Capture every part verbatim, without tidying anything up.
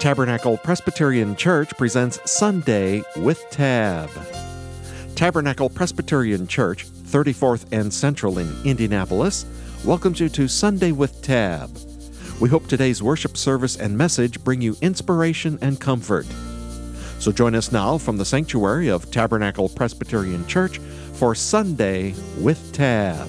Tabernacle Presbyterian Church presents Sunday with Tab. Tabernacle Presbyterian Church, thirty-fourth and Central in Indianapolis, welcomes you to Sunday with Tab. We hope today's worship service and message bring you inspiration and comfort. So join us now from the sanctuary of Tabernacle Presbyterian Church for Sunday with Tab.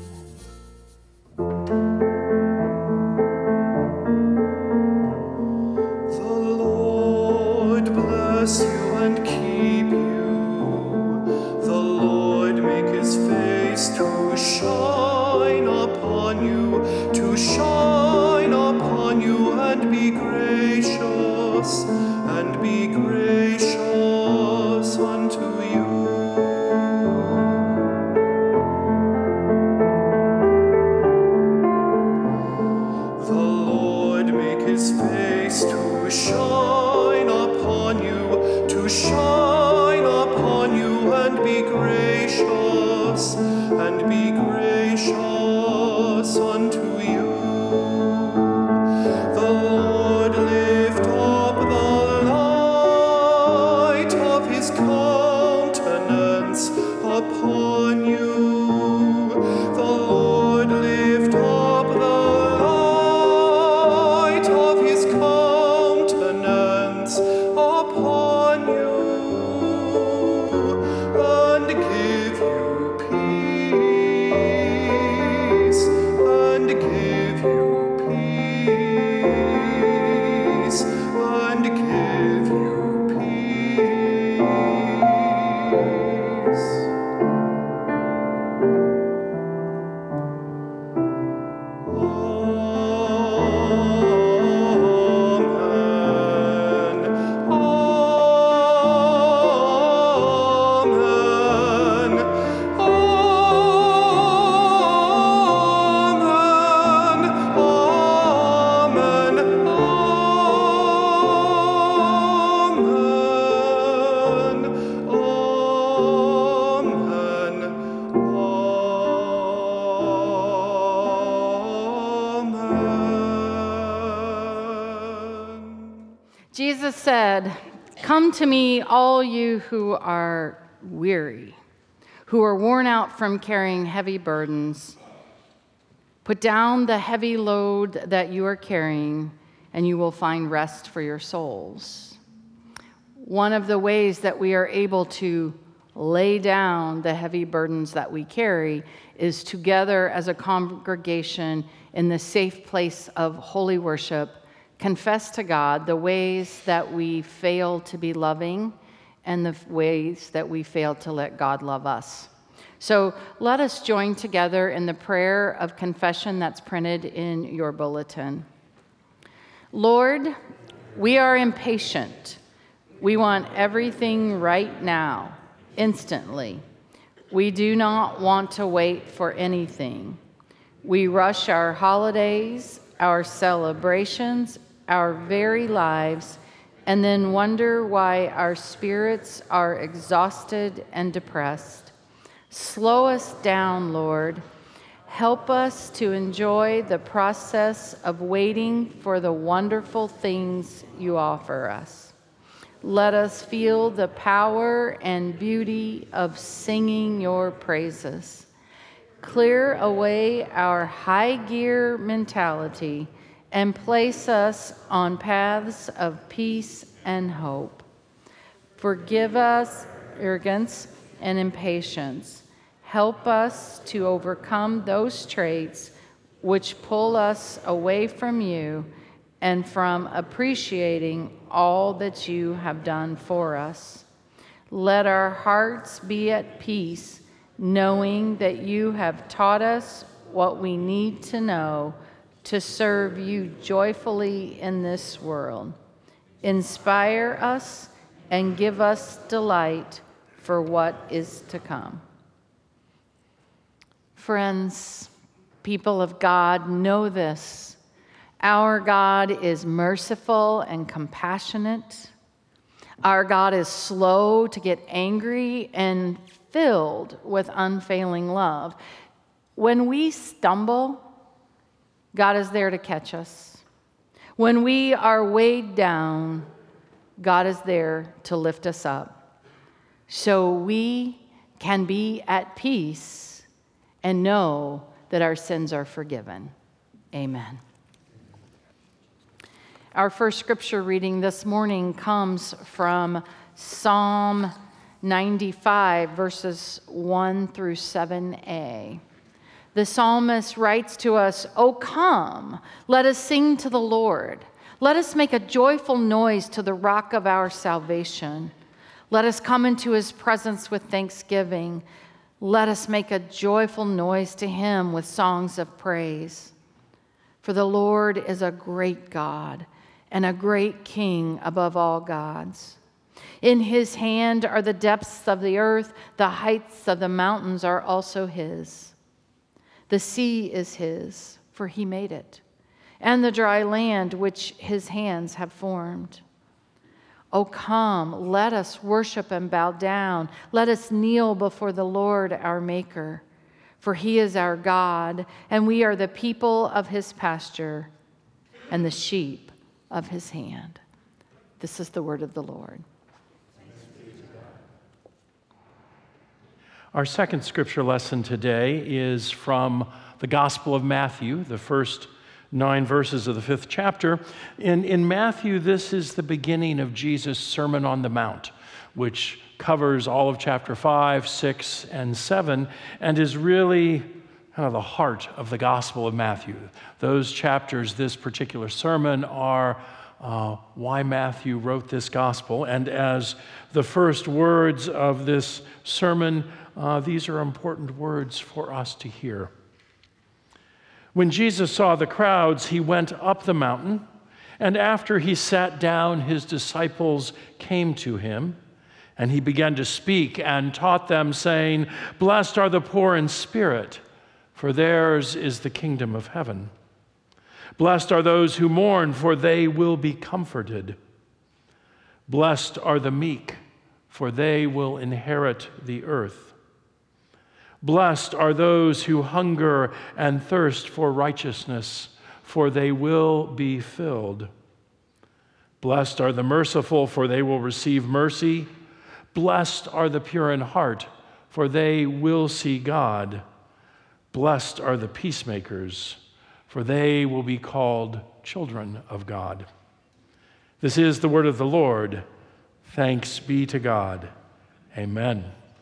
Bless you and keep you. The Lord make his face to shine upon you, to shine upon you and be gracious, and be gracious unto you. The Lord make his face to shine upon you, to shine upon you and be gracious, and be gracious unto you. The Lord lift up the light of his countenance upon you. The Lord lift up the light of his countenance upon you, and give you peace, and give you peace, and give you peace. Jesus said, "Come to me, all you who are weary, who are worn out from carrying heavy burdens. Put down the heavy load that you are carrying, and you will find rest for your souls." One of the ways that we are able to lay down the heavy burdens that we carry is together as a congregation in the safe place of holy worship, confess to God the ways that we fail to be loving and the ways that we fail to let God love us. So let us join together in the prayer of confession that's printed in your bulletin. Lord, we are impatient. We want everything right now, instantly. We do not want to wait for anything. We rush our holidays, our celebrations, our very lives, and then wonder why our spirits are exhausted and depressed. Slow us down, Lord. Help us to enjoy the process of waiting for the wonderful things you offer us. Let us feel the power and beauty of singing your praises. Clear away our high gear mentality and place us on paths of peace and hope. Forgive us arrogance and impatience. Help us to overcome those traits which pull us away from you and from appreciating all that you have done for us. Let our hearts be at peace, knowing that you have taught us what we need to know to serve you joyfully in this world. Inspire us and give us delight for what is to come. Friends, people of God, know this. Our God is merciful and compassionate. Our God is slow to get angry and filled with unfailing love. When we stumble, God is there to catch us. When we are weighed down, God is there to lift us up, so we can be at peace and know that our sins are forgiven. Amen. Our first scripture reading this morning comes from Psalm ninety-five, verses one through seven a. The psalmist writes to us, "O come, let us sing to the Lord. Let us make a joyful noise to the rock of our salvation. Let us come into his presence with thanksgiving. Let us make a joyful noise to him with songs of praise. For the Lord is a great God and a great King above all gods. In his hand are the depths of the earth, the heights of the mountains are also his. The sea is his, for he made it, and the dry land which his hands have formed. O come, let us worship and bow down. Let us kneel before the Lord our Maker, for he is our God, and we are the people of his pasture and the sheep of his hand." This is the word of the Lord. Our second scripture lesson today is from the Gospel of Matthew, the first nine verses of the fifth chapter. In, in Matthew, this is the beginning of Jesus' Sermon on the Mount, which covers all of chapter five, six, and seven, and is really kind of the heart of the Gospel of Matthew. Those chapters, this particular sermon, are uh, why Matthew wrote this gospel. And as the first words of this sermon, uh, these are important words for us to hear. When Jesus saw the crowds, he went up the mountain, and after he sat down, his disciples came to him, and he began to speak and taught them, saying, "Blessed are the poor in spirit, for theirs is the kingdom of heaven. Blessed are those who mourn, for they will be comforted. Blessed are the meek, for they will inherit the earth. Blessed are those who hunger and thirst for righteousness, for they will be filled. Blessed are the merciful, for they will receive mercy. Blessed are the pure in heart, for they will see God. Blessed are the peacemakers, for they will be called children of God." This is the word of the Lord. Thanks be to God. Amen.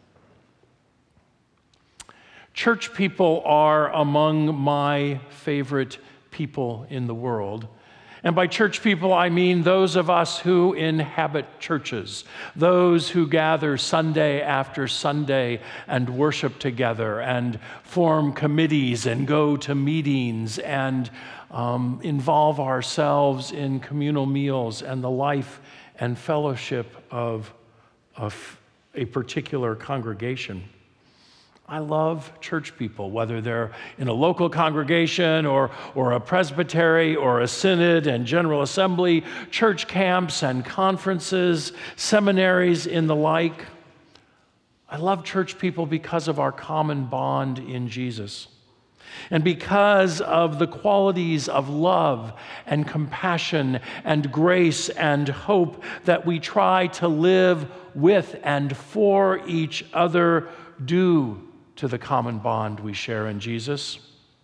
Church people are among my favorite people in the world. And by church people, I mean those of us who inhabit churches, those who gather Sunday after Sunday and worship together and form committees and go to meetings and um, involve ourselves in communal meals and the life and fellowship of, of a particular congregation. I love church people, whether they're in a local congregation or, or a presbytery or a synod and general assembly, church camps and conferences, seminaries, and the like. I love church people because of our common bond in Jesus, and because of the qualities of love and compassion and grace and hope that we try to live with and for each other due to the common bond we share in Jesus.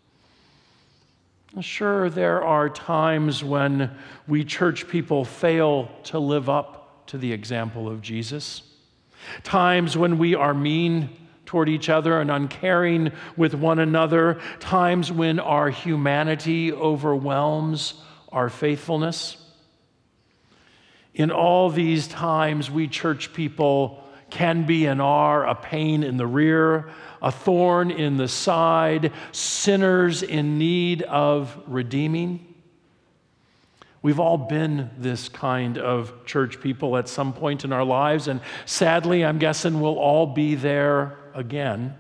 Sure, there are times when we church people fail to live up to the example of Jesus. Times when we are mean toward each other and uncaring with one another. Times when our humanity overwhelms our faithfulness. In all these times, we church people can be and are a pain in the rear, a thorn in the side, sinners in need of redeeming. We've all been this kind of church people at some point in our lives, and sadly, I'm guessing we'll all be there again.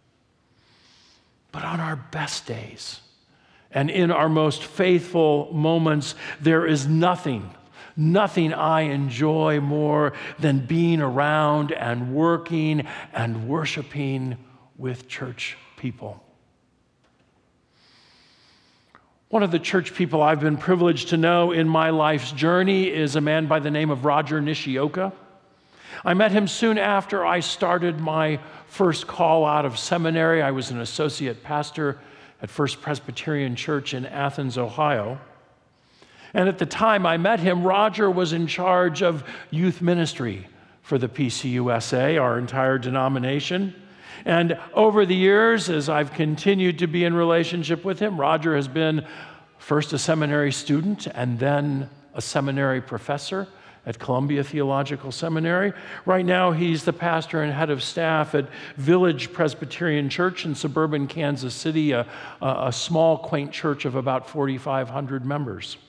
But on our best days and in our most faithful moments, there is nothing Nothing I enjoy more than being around and working and worshiping with church people. One of the church people I've been privileged to know in my life's journey is a man by the name of Roger Nishioka. I met him soon after I started my first call out of seminary. I was an associate pastor at First Presbyterian Church in Athens, Ohio. And at the time I met him, Roger was in charge of youth ministry for the P C U S A, our entire denomination. And over the years, as I've continued to be in relationship with him, Roger has been first a seminary student and then a seminary professor at Columbia Theological Seminary. Right now, he's the pastor and head of staff at Village Presbyterian Church in suburban Kansas City, a, a small, quaint church of about forty-five hundred members.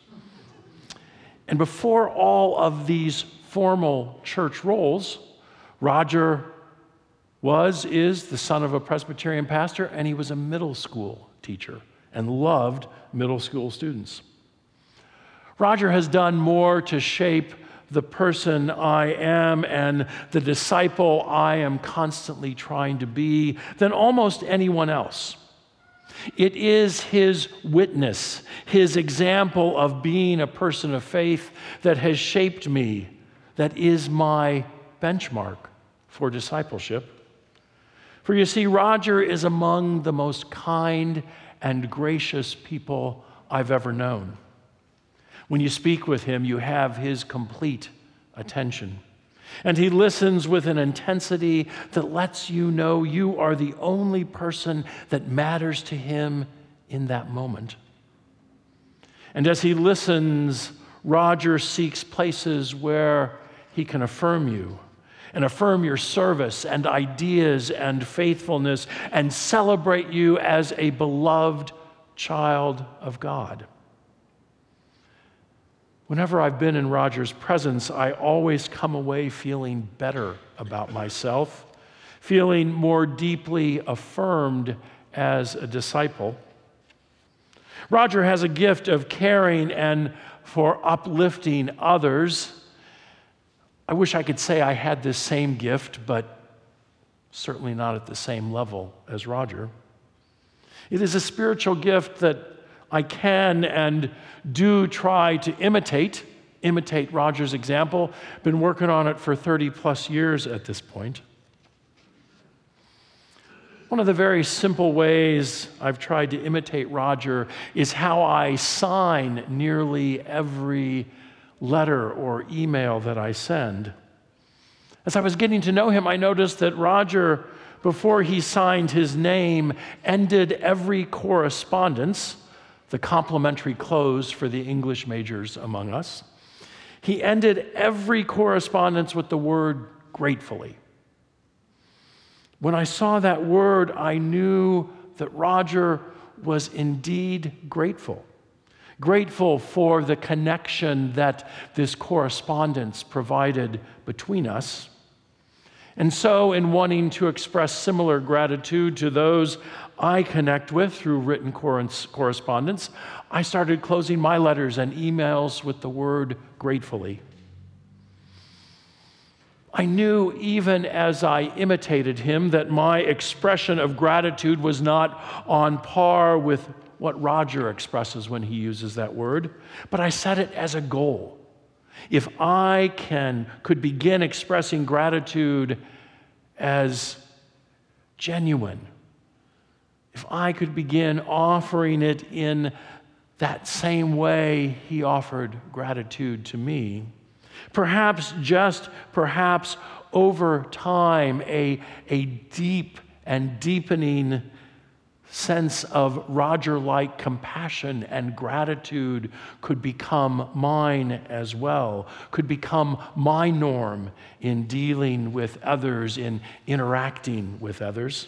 And before all of these formal church roles, Roger was, is the son of a Presbyterian pastor, and he was a middle school teacher and loved middle school students. Roger has done more to shape the person I am and the disciple I am constantly trying to be than almost anyone else. It is his witness, his example of being a person of faith that has shaped me, that is my benchmark for discipleship. For you see, Roger is among the most kind and gracious people I've ever known. When you speak with him, you have his complete attention. And he listens with an intensity that lets you know you are the only person that matters to him in that moment. And as he listens, Roger seeks places where he can affirm you and affirm your service and ideas and faithfulness and celebrate you as a beloved child of God. Whenever I've been in Roger's presence, I always come away feeling better about myself, feeling more deeply affirmed as a disciple. Roger has a gift of caring and for uplifting others. I wish I could say I had this same gift, but certainly not at the same level as Roger. It is a spiritual gift that I can and do try to imitate, imitate Roger's example. Been working on it for thirty plus years at this point. One of the very simple ways I've tried to imitate Roger is how I sign nearly every letter or email that I send. As I was getting to know him, I noticed that Roger, before he signed his name, ended every correspondence, the complimentary close for the English majors among us. He ended every correspondence with the word gratefully. When I saw that word, I knew that Roger was indeed grateful. Grateful for the connection that this correspondence provided between us. And so, in wanting to express similar gratitude to those I connect with through written correspondence, I started closing my letters and emails with the word gratefully. I knew even as I imitated him that my expression of gratitude was not on par with what Roger expresses when he uses that word, but I set it as a goal. If I can could begin expressing gratitude as genuine, if I could begin offering it in that same way he offered gratitude to me, perhaps just perhaps over time, a, a deep and deepening sense of Roger-like compassion and gratitude could become mine as well, could become my norm in dealing with others, in interacting with others.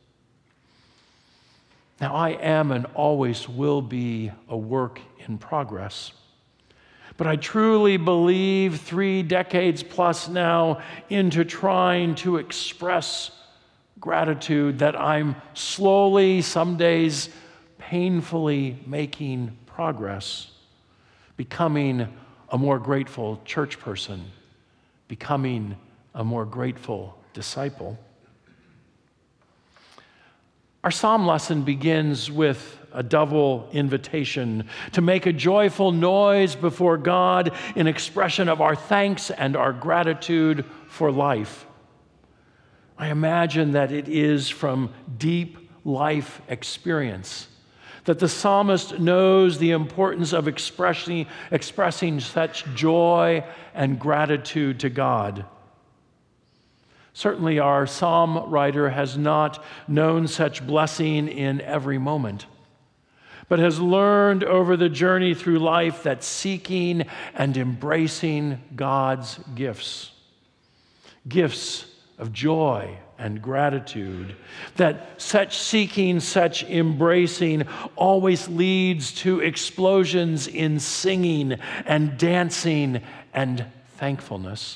Now, I am and always will be a work in progress. But I truly believe three decades plus now into trying to express gratitude that I'm slowly, some days painfully making progress, becoming a more grateful church person, becoming a more grateful disciple. Our psalm lesson begins with a double invitation to make a joyful noise before God in expression of our thanks and our gratitude for life. I imagine that it is from deep life experience that the psalmist knows the importance of expressing, expressing such joy and gratitude to God. Certainly, our psalm writer has not known such blessing in every moment, but has learned over the journey through life that seeking and embracing God's gifts, gifts of joy and gratitude, that such seeking, such embracing always leads to explosions in singing and dancing and thankfulness.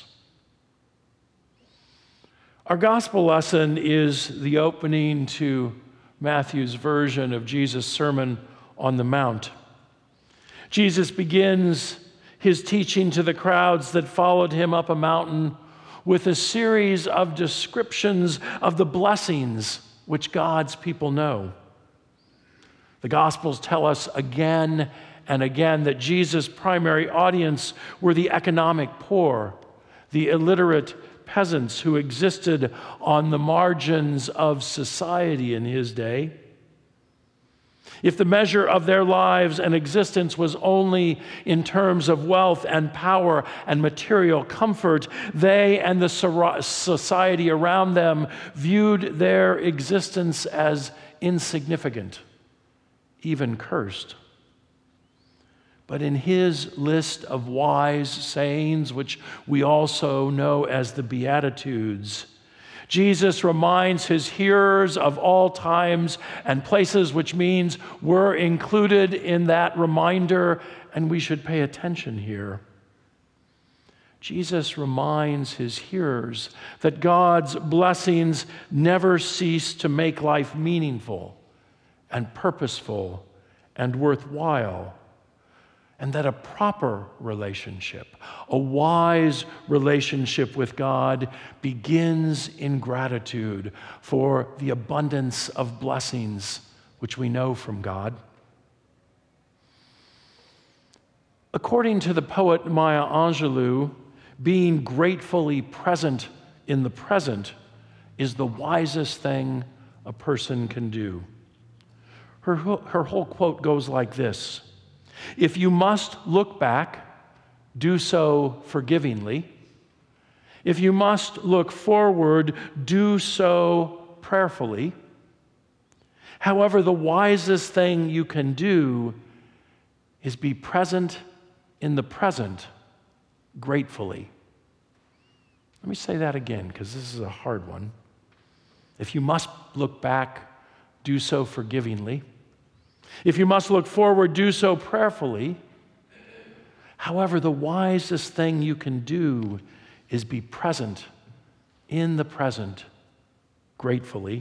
Our gospel lesson is the opening to Matthew's version of Jesus' Sermon on the Mount. Jesus begins his teaching to the crowds that followed him up a mountain with a series of descriptions of the blessings which God's people know. The Gospels tell us again and again that Jesus' primary audience were the economic poor, the illiterate peasants who existed on the margins of society in his day. If the measure of their lives and existence was only in terms of wealth and power and material comfort, they and the society around them viewed their existence as insignificant, even cursed. But in his list of wise sayings, which we also know as the Beatitudes, Jesus reminds his hearers of all times and places, which means we're included in that reminder, and we should pay attention here. Jesus reminds his hearers that God's blessings never cease to make life meaningful and purposeful and worthwhile, and that a proper relationship, a wise relationship with God, begins in gratitude for the abundance of blessings which we know from God. According to the poet Maya Angelou, being gratefully present in the present is the wisest thing a person can do. Her, her whole quote goes like this: if you must look back, do so forgivingly. If you must look forward, do so prayerfully. However, the wisest thing you can do is be present in the present gratefully. Let me say that again, because this is a hard one. If you must look back, do so forgivingly. If you must look forward, do so prayerfully. However, the wisest thing you can do is be present in the present gratefully.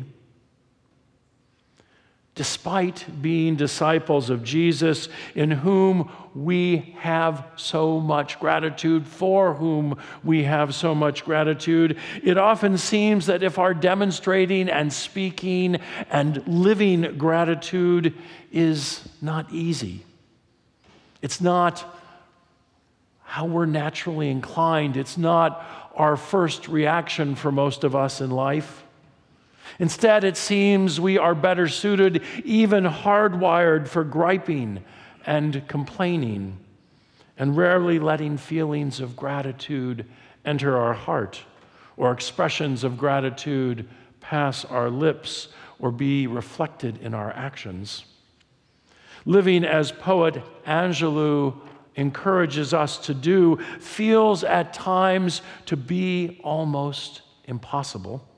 Despite being disciples of Jesus, in whom we have so much gratitude, for whom we have so much gratitude, it often seems that if our demonstrating and speaking and living gratitude is not easy, it's not how we're naturally inclined, it's not our first reaction for most of us in life. Instead, it seems we are better suited, even hardwired, for griping and complaining, and rarely letting feelings of gratitude enter our heart, or expressions of gratitude pass our lips or be reflected in our actions. Living as poet Angelou encourages us to do feels at times to be almost impossible.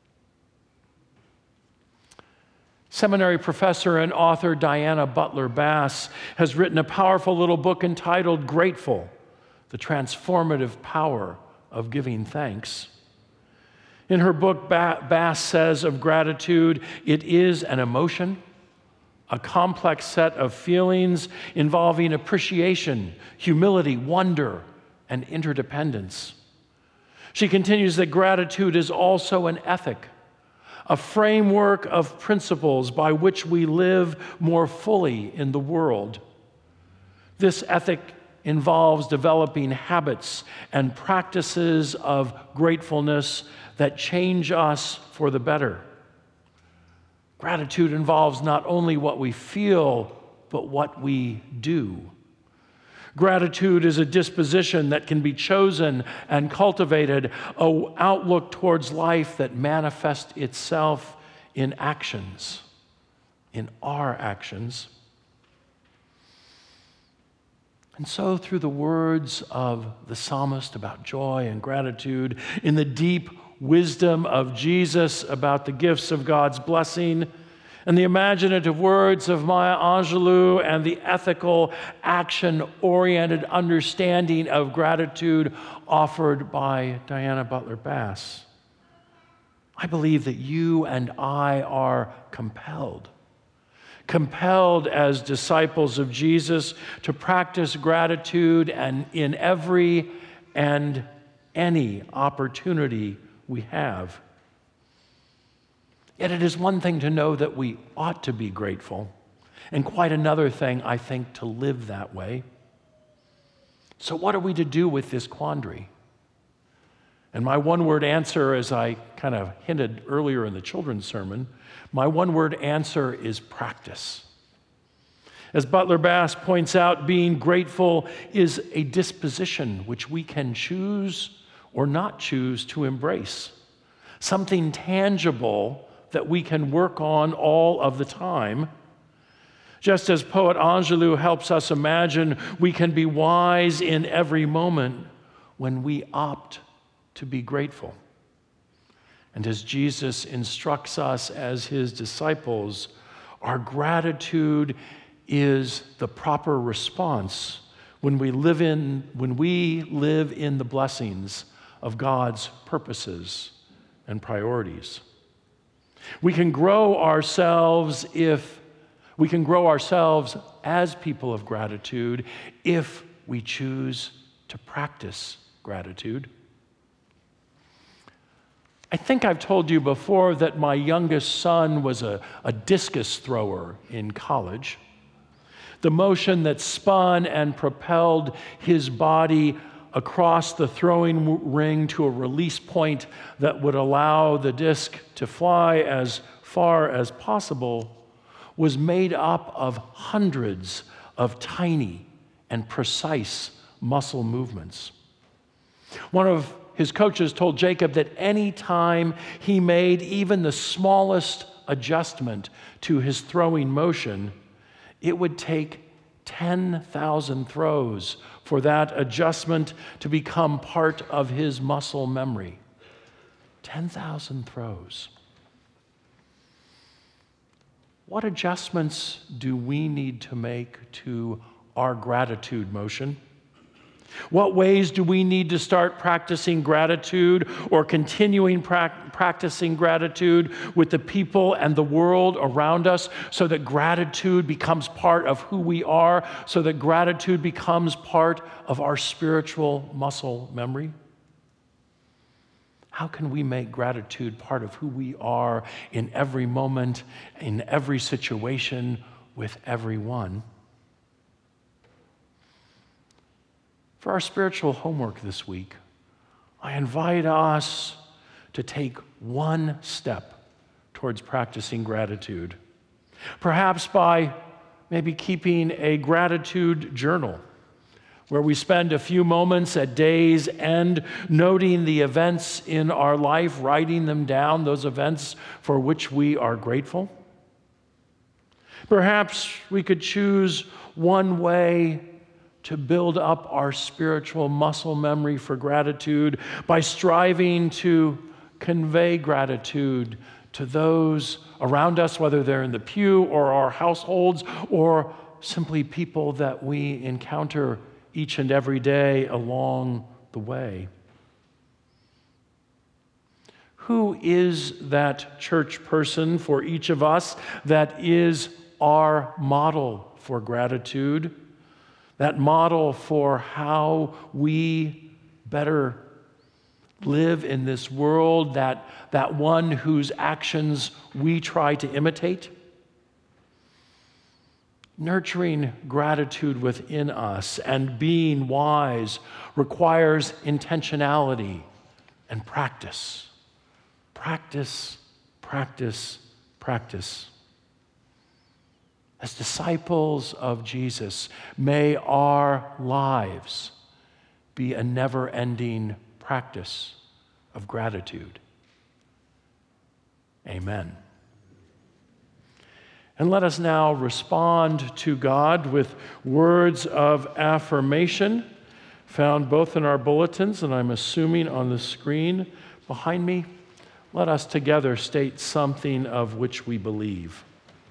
Seminary professor and author Diana Butler Bass has written a powerful little book entitled Grateful: The Transformative Power of Giving Thanks. In her book, Bass says of gratitude, it is an emotion, a complex set of feelings involving appreciation, humility, wonder, and interdependence. She continues that gratitude is also an ethic, a framework of principles by which we live more fully in the world. This ethic involves developing habits and practices of gratefulness that change us for the better. Gratitude involves not only what we feel, but what we do. Gratitude is a disposition that can be chosen and cultivated, an outlook towards life that manifests itself in actions, in our actions. And so, through the words of the psalmist about joy and gratitude, in the deep wisdom of Jesus about the gifts of God's blessing, and the imaginative words of Maya Angelou and the ethical, action-oriented understanding of gratitude offered by Diana Butler Bass, I believe that you and I are compelled, compelled as disciples of Jesus to practice gratitude and in every and any opportunity we have. Yet it is one thing to know that we ought to be grateful, and quite another thing, I think, to live that way. So what are we to do with this quandary? And my one-word answer, as I kind of hinted earlier in the children's sermon, my one-word answer is practice. As Butler Bass points out, being grateful is a disposition which we can choose or not choose to embrace, something tangible that we can work on all of the time. Just as poet Angelou helps us imagine we can be wise in every moment when we opt to be grateful. And as Jesus instructs us as his disciples, our gratitude is the proper response when we live in, when we live in the blessings of God's purposes and priorities. We can grow ourselves if we can grow ourselves as people of gratitude if we choose to practice gratitude. I think I've told you before that my youngest son was a, a discus thrower in college. The motion that spun and propelled his body across the throwing ring to a release point that would allow the disc to fly as far as possible was made up of hundreds of tiny and precise muscle movements. One of his coaches told Jacob that any time he made even the smallest adjustment to his throwing motion, it would take ten thousand throws for that adjustment to become part of his muscle memory. ten thousand throws. What adjustments do we need to make to our gratitude motion? What ways do we need to start practicing gratitude or continuing pra- practicing gratitude with the people and the world around us so that gratitude becomes part of who we are, so that gratitude becomes part of our spiritual muscle memory? How can we make gratitude part of who we are in every moment, in every situation, with everyone? For our spiritual homework this week, I invite us to take one step towards practicing gratitude. Perhaps by maybe keeping a gratitude journal where we spend a few moments at day's end noting the events in our life, writing them down, those events for which we are grateful. Perhaps we could choose one way to build up our spiritual muscle memory for gratitude by striving to convey gratitude to those around us, whether they're in the pew or our households or simply people that we encounter each and every day along the way. Who is that church person for each of us that is our model for gratitude? That model for how we better live in this world, that, that one whose actions we try to imitate. Nurturing gratitude within us and being wise requires intentionality and practice. Practice, practice, practice. As disciples of Jesus, may our lives be a never-ending practice of gratitude. Amen. And let us now respond to God with words of affirmation found both in our bulletins and I'm assuming on the screen behind me. Let us together state something of which we believe.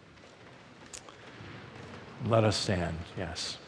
Let us stand, yes.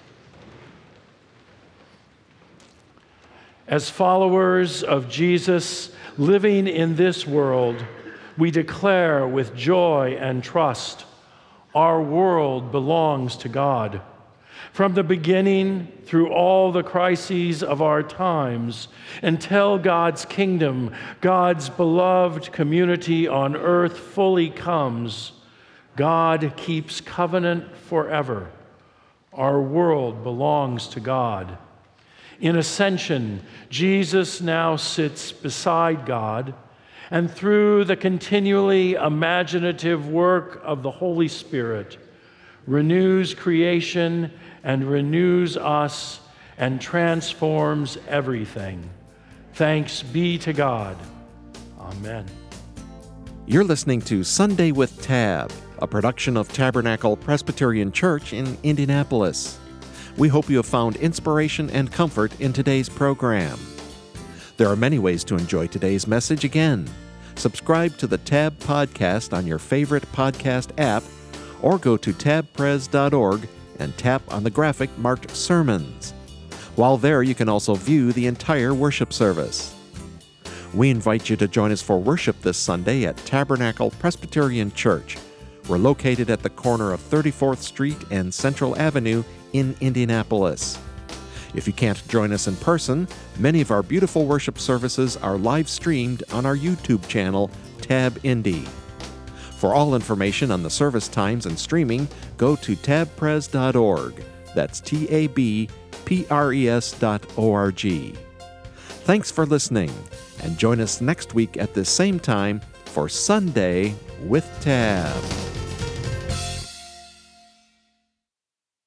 As followers of Jesus living in this world, we declare with joy and trust, our world belongs to God. From the beginning through all the crises of our times, until God's kingdom, God's beloved community on earth fully comes, God keeps covenant forever. Our world belongs to God. In ascension, Jesus now sits beside God, and through the continually imaginative work of the Holy Spirit, renews creation and renews us and transforms everything. Thanks be to God. Amen. You're listening to Sunday with Tab, a production of Tabernacle Presbyterian Church in Indianapolis. We hope you have found inspiration and comfort in today's program. There are many ways to enjoy today's message again. Subscribe to the Tab Podcast on your favorite podcast app, or go to tab pres dot org and tap on the graphic marked Sermons. While there, you can also view the entire worship service. We invite you to join us for worship this Sunday at Tabernacle Presbyterian Church. We're located at the corner of thirty-fourth Street and Central Avenue in Indianapolis. If you can't join us in person, many of our beautiful worship services are live streamed on our YouTube channel, Tab Indy. For all information on the service times and streaming, go to tab pres dot org. That's T A B P R E S dot O R G. Thanks for listening, and join us next week at this same time for Sunday with Tab.